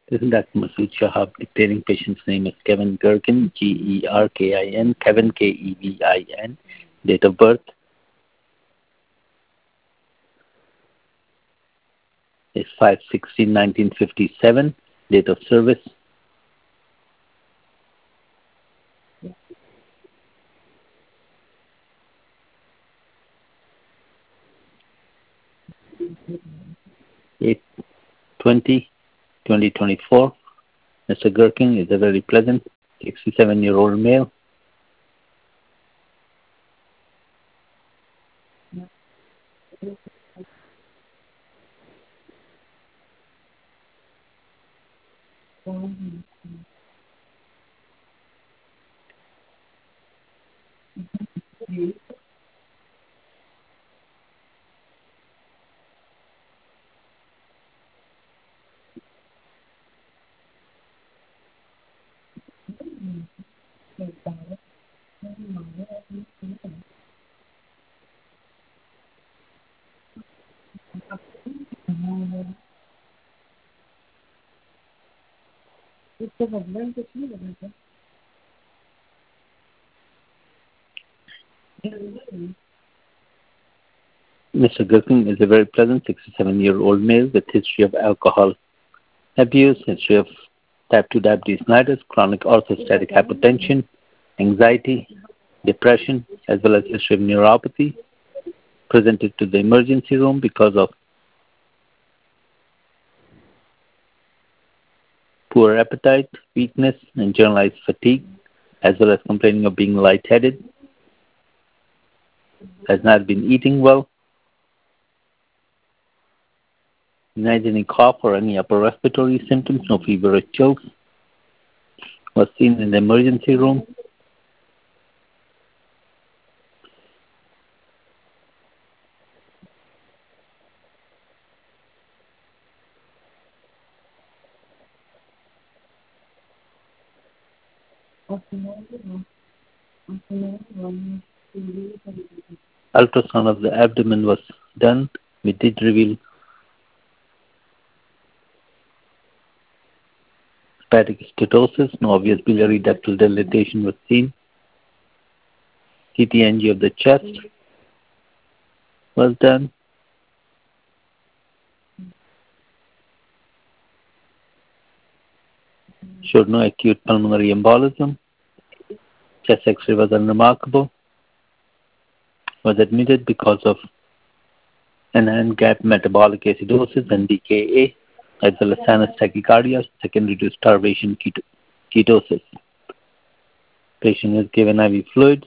Dr. Masood Shahab, dictating patient's name is Kevin Gerkin, Gerkin, Kevin, Kevin. Date of birth is 5/16/1957. Date of service 8/20/2024. Mr. Gerkin is a very pleasant 67-year-old male. Mr. Gerkin is a very pleasant 67-year-old male with history of alcohol abuse, history of type 2 diabetes mellitus, chronic orthostatic hypotension, anxiety, depression, as well as history of neuropathy. Presented to the emergency room because of poor appetite, weakness, and generalized fatigue, as well as complaining of being lightheaded. Has not been eating well. Denies any cough or any upper respiratory symptoms, no fever or chills. Was seen in the emergency room. Ultrasound of the abdomen was done. We did reveal hepatic steatosis. No obvious biliary ductal dilatation was seen. CT-NG of the chest was done. Showed no acute pulmonary embolism. Chest X-ray was unremarkable. Was admitted because of enhanced gap metabolic acidosis and DKA, as well as sinus tachycardia secondary to starvation ketosis. Patient is given IV fluids.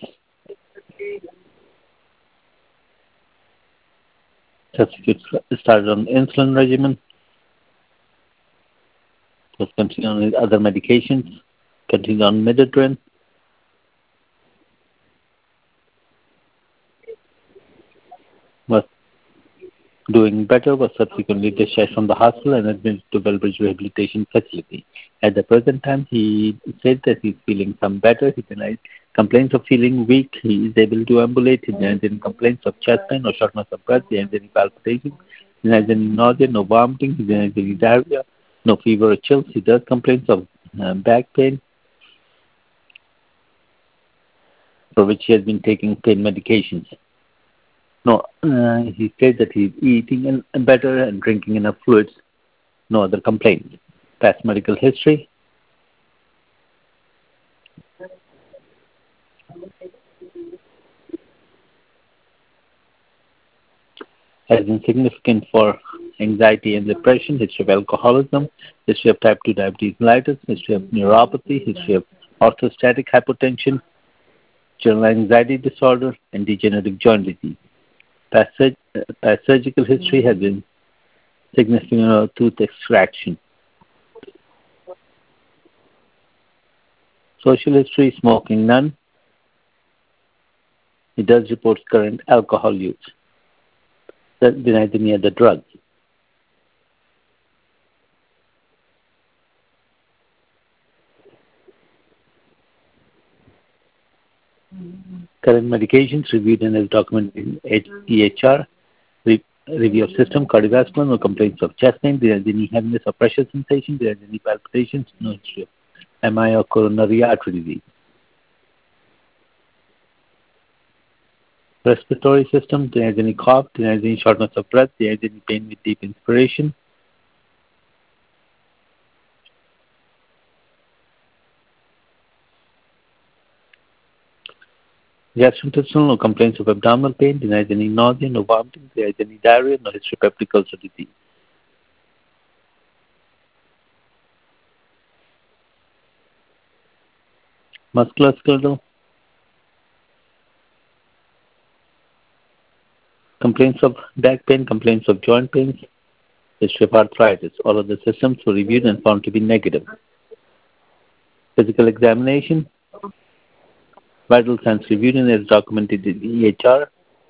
Subsequent started on insulin regimen. Was continued on other medications. Continued on midodrine. Was doing better, was subsequently discharged from the hospital and admitted to Wellbridge Rehabilitation Facility. At the present time, he said that he's feeling some better. He denies complaints of feeling weak. He is able to ambulate. He denies any complaints of chest pain or shortness of breath. He denies any palpitation. He denies any nausea, no vomiting. He denies any diarrhea, no fever or chills. He does complaints of back pain, for which he has been taking pain medications. No, he said that he's eating better and drinking enough fluids. No other complaints. Past medical history. Has been significant for anxiety and depression, history of alcoholism, history of type 2 diabetes mellitus, history of neuropathy, history of orthostatic hypotension, general anxiety disorder, and degenerative joint disease. Past surgical history has been significant tooth extraction. Social history, smoking, none. He does report current alcohol use. Denies any other drugs. Current medications reviewed in his document in EHR. review of system, cardiovascular, no complaints of chest pain, there is any heaviness or pressure sensation, there is any palpitations, no history of MI or coronary artery disease. Respiratory system, there is any cough, there is any shortness of breath, there is any pain with deep inspiration. Gastrointestinal, no complaints of abdominal pain, there is any nausea, no vomiting, there is any diarrhea, no history of peptic ulcer disease. Musculoskeletal, complaints of back pain, complaints of joint pains, history of arthritis. All of the systems were reviewed and found to be negative. Physical examination, vital signs reviewed and is documented in EHR.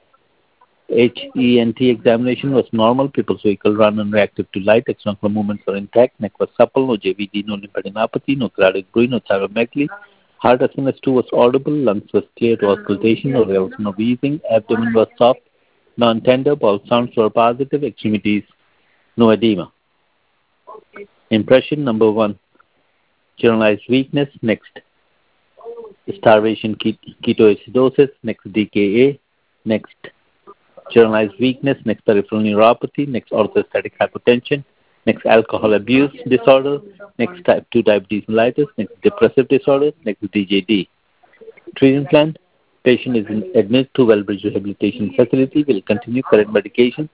HENT examination was normal. People's vehicle run unreactive to light. External movements were intact. Neck was supple. No JVD, no lymphadenopathy, no cardiac bruit, no thyromegaly. Heart SNS2 was audible. Lungs was clear to auscultation. No rales, no wheezing. Abdomen was soft, non-tender. Bowel sounds were positive. Extremities, no edema. Impression number 1. Generalized weakness. Next, starvation, ketoacidosis. Next, DKA. Next, generalized weakness. Next, peripheral neuropathy. Next, orthostatic hypotension. Next, alcohol abuse disorder. Next, type 2 diabetes mellitus. Next, depressive disorder. Next, DJD. Treatment plan. Patient is admitted to Wellbridge Rehabilitation Facility. Will continue current medications.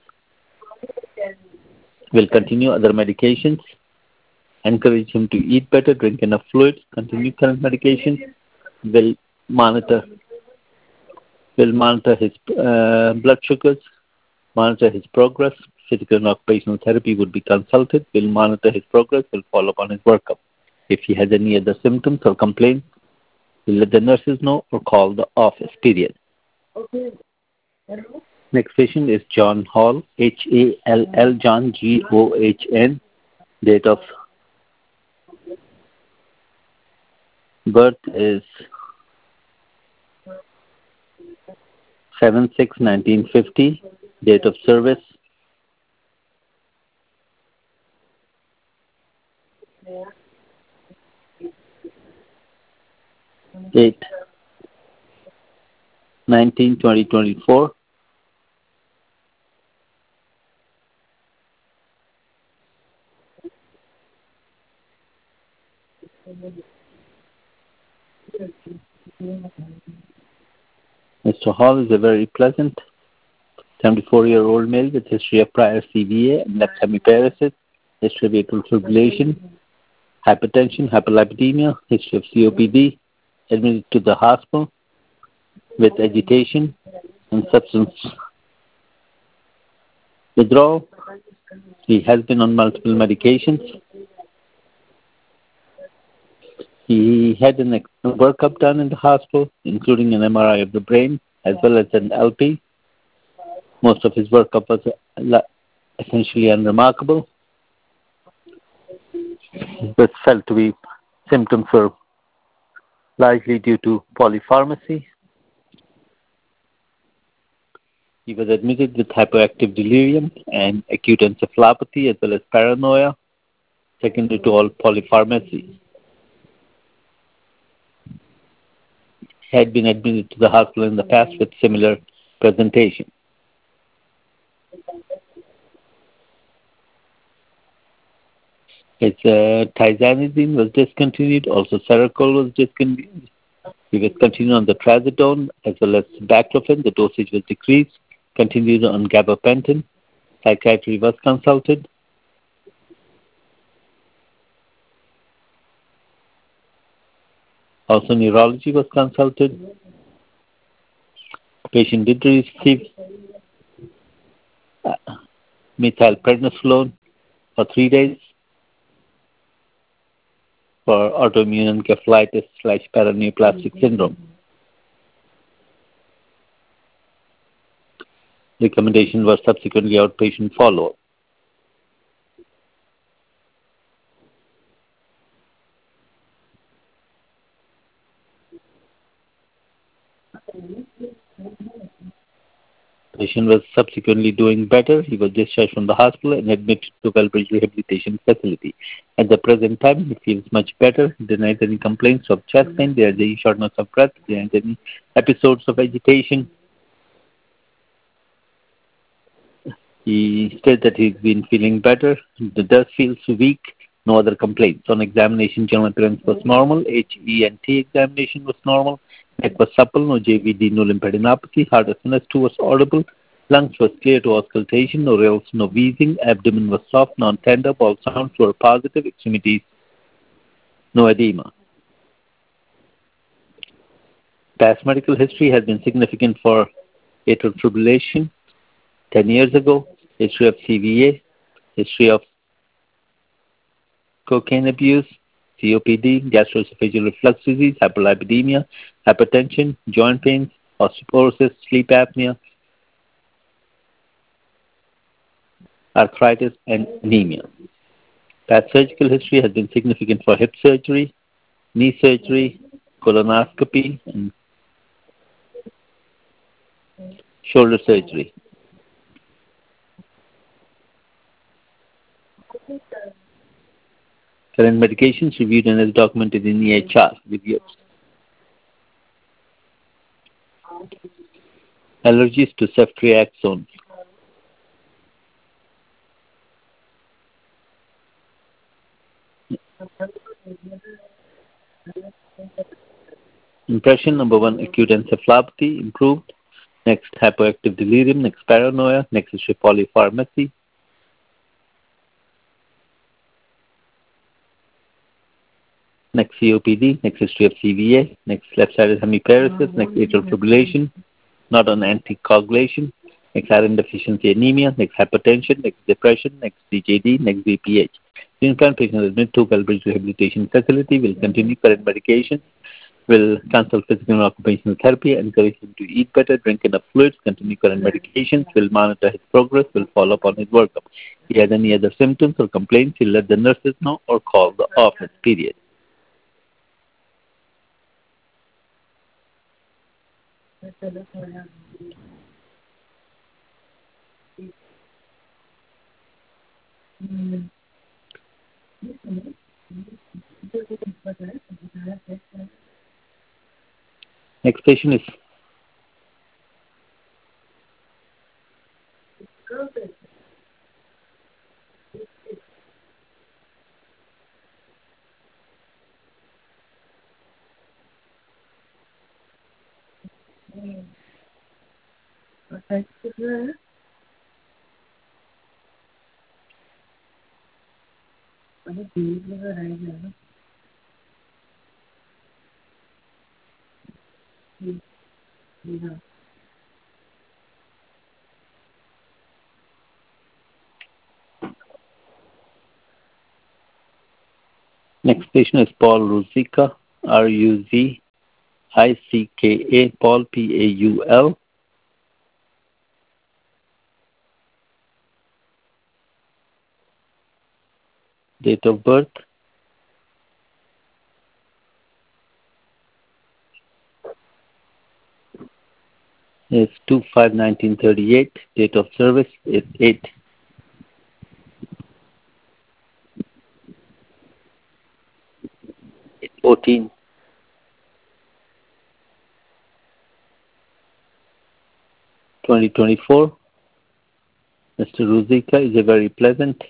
Will continue other medications. Encourage him to eat better, drink enough fluids, continue current medications. Will monitor his blood sugars, monitor his progress. Physical and occupational therapy would be consulted. Will monitor his progress. Will follow up on his workup. If he has any other symptoms or complaints, will let the nurses know or call the office. Period. Next patient is John Hall, Hall, John, Gohn. Date of birth is 7/6/1950. Date of service 8/19/2024. Mr. Hall is a very pleasant 74-year-old male with history of prior CVA and left hemiparesis, history of atrial fibrillation, hypertension, hyperlipidemia, history of COPD, admitted to the hospital with agitation and substance withdrawal. He has been on multiple medications. He had a workup done in the hospital, including an MRI of the brain as well as an LP. Most of his workup was essentially unremarkable, but felt to be symptoms were largely due to polypharmacy. He was admitted with hyperactive delirium and acute encephalopathy as well as paranoia, secondary to all polypharmacy. He had been admitted to the hospital in the past with similar presentation. His tizanidine was discontinued, also Seroquel was discontinued. He was continued on the trazodone as well as baclofen. The dosage was decreased. Continued on gabapentin. Psychiatry was consulted. Also neurology was consulted. Patient did receive methylprednisolone for 3 days for autoimmune encephalitis/paraneoplastic syndrome. Recommendation was subsequently outpatient follow-up. Patient was subsequently doing better. He was discharged from the hospital and admitted to Wellbridge Rehabilitation Facility. At the present time, he feels much better. He denies any complaints of chest pain. There is any shortness of breath. There is any episodes of agitation. He said that he's been feeling better. The dust feels weak. No other complaints. On examination, general appearance was normal. HENT examination was normal. Neck was supple. No JVD, no lymphadenopathy. Heart SNS2 was audible. Lungs was clear to auscultation. No rales, no wheezing. Abdomen was soft, non-tender. All sounds were positive. Extremities, no edema. Past medical history has been significant for atrial fibrillation 10 years ago. History of CVA. History of cocaine abuse, COPD, gastroesophageal reflux disease, hyperlipidemia, hypertension, joint pains, osteoporosis, sleep apnea, arthritis, and anemia. Past surgical history has been significant for hip surgery, knee surgery, colonoscopy, and shoulder surgery. Current medications reviewed and as documented in EHR reviews. Allergies to ceftriaxone. Impression number one, acute encephalopathy improved. Next, hypoactive delirium. Next, paranoia. Next, is polypharmacy. Next, COPD. Next, history of CVA. Next, left-sided hemiparesis. Next, atrial fibrillation, not on anticoagulation. Next, iron deficiency anemia. Next, hypertension. Next, depression. Next, CJD. Next, BPH. Implant patient admitted to Wellbridge Rehabilitation Facility will continue current medication, will consult physical and occupational therapy, encourage him to eat better, drink enough fluids, continue current medications, will monitor his progress, will follow up on his workup. If he has any other symptoms or complaints, he'll let the nurses know or call the office, period. Next patient is next patient is Paul Ruzicka, Ruzicka, Paul Paul. Date of birth is 2/5/1938. Date of service is 8/14/2024. Mr. Ruzicka is a very pleasant.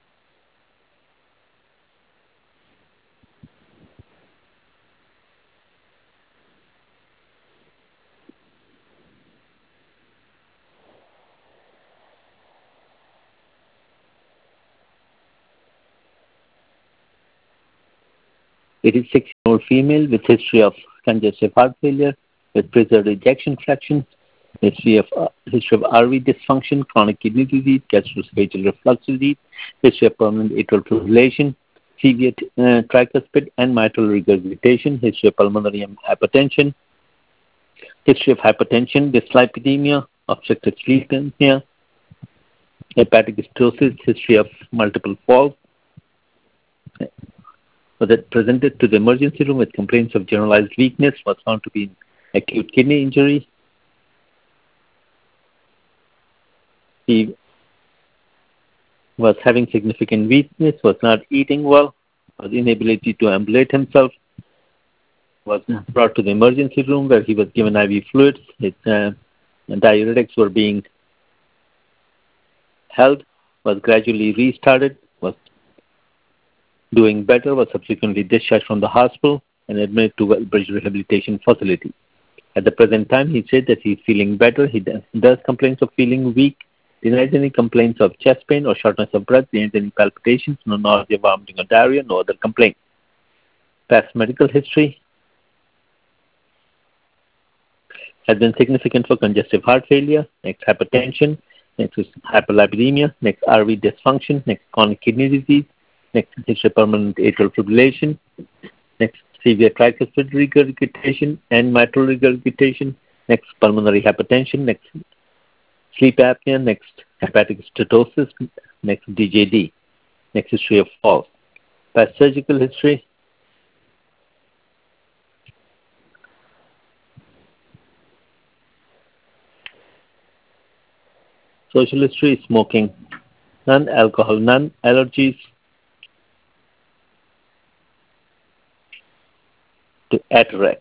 It is 6-year-old female with history of congestive heart failure with preserved ejection fraction, history of RV dysfunction, chronic kidney disease, gastroesophageal reflux disease, history of permanent atrial fibrillation, severe tricuspid and mitral regurgitation, history of pulmonary hypertension, history of hypertension, dyslipidemia, obstructive sleep apnea, hepatic stenosis, history of multiple falls, was presented to the emergency room with complaints of generalized weakness, was found to be acute kidney injury. He was having significant weakness, was not eating well, was inability to ambulate himself, was brought to the emergency room where he was given IV fluids. His diuretics were being held, was gradually restarted, was doing better, was subsequently discharged from the hospital and admitted to Wellbridge Rehabilitation Facility. At the present time, he said that he's feeling better. He does complaints of feeling weak, denies any complaints of chest pain or shortness of breath, denies any palpitations, no nausea, vomiting, or diarrhea, no other complaint. Past medical history has been significant for congestive heart failure, next hypertension, next is hyperlipidemia, next RV dysfunction, next chronic kidney disease, next history of permanent atrial fibrillation, next severe tricuspid regurgitation and mitral regurgitation, next pulmonary hypertension, next sleep apnea, next hepatic stenosis, next DJD, next history of falls. Past surgical history, social history, smoking, none alcohol, none allergies to Atarax.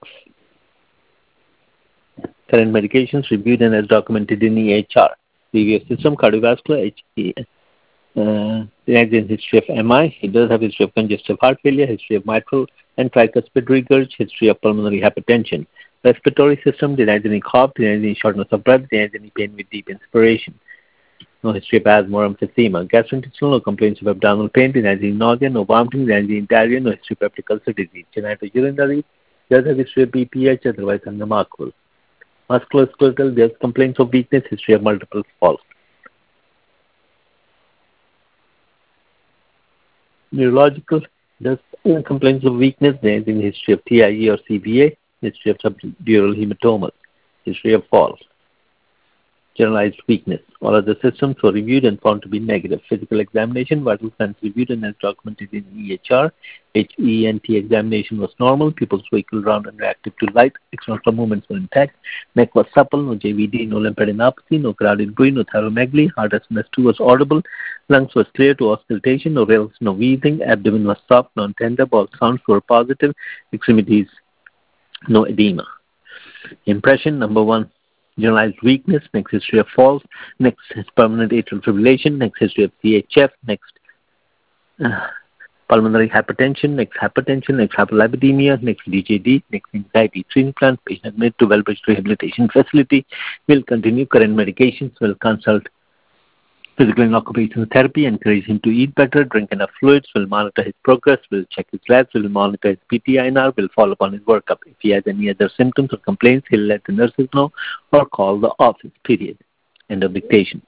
Current medications reviewed and as documented in EHR. Previous system, cardiovascular, history of MI. He does have history of congestive heart failure, history of mitral and tricuspid regurg, history of pulmonary hypertension. Respiratory system, denies any cough, denies any shortness of breath, denies any pain with deep inspiration. No history of asthma or emphysema. Gastrointestinal, no complaints of abdominal pain, denies any nausea, no vomiting, denies any diarrhea, no history of peptic ulcer disease. Genitourinary, does have history of BPH, otherwise unremarkable. Musculoskeletal, there's complaints of weakness, history of multiple falls. Neurological, there's complaints of weakness, there's in history of TIE or CVA, history of subdural hematomas, history of falls. Generalized weakness. All other systems were reviewed and found to be negative. Physical examination, vital signs reviewed and as documented in EHR. HENT examination was normal. Pupils were equal round and reactive to light. External movements were intact. Neck was supple. No JVD, no lymphadenopathy, no carotid bruit, no thyromegaly. Heart SMS2 was audible. Lungs was clear to auscultation. No rales, no wheezing. Abdomen was soft, non-tender. Bowel sounds were positive. Extremities, no edema. Impression number 1. Generalized weakness, next history of falls, next is permanent atrial fibrillation, next history of CHF, next pulmonary hypertension, next hyperlipidemia, next DJD, next anxiety treatment plan, patient admitted to Wellbridge Rehabilitation Facility, will continue current medications, will consult physical and occupational therapy, encourage him to eat better, drink enough fluids, will monitor his progress, will check his labs, will monitor his PTINR, will follow up on his workup. If he has any other symptoms or complaints, he'll let the nurses know or call the office, period. End of dictation.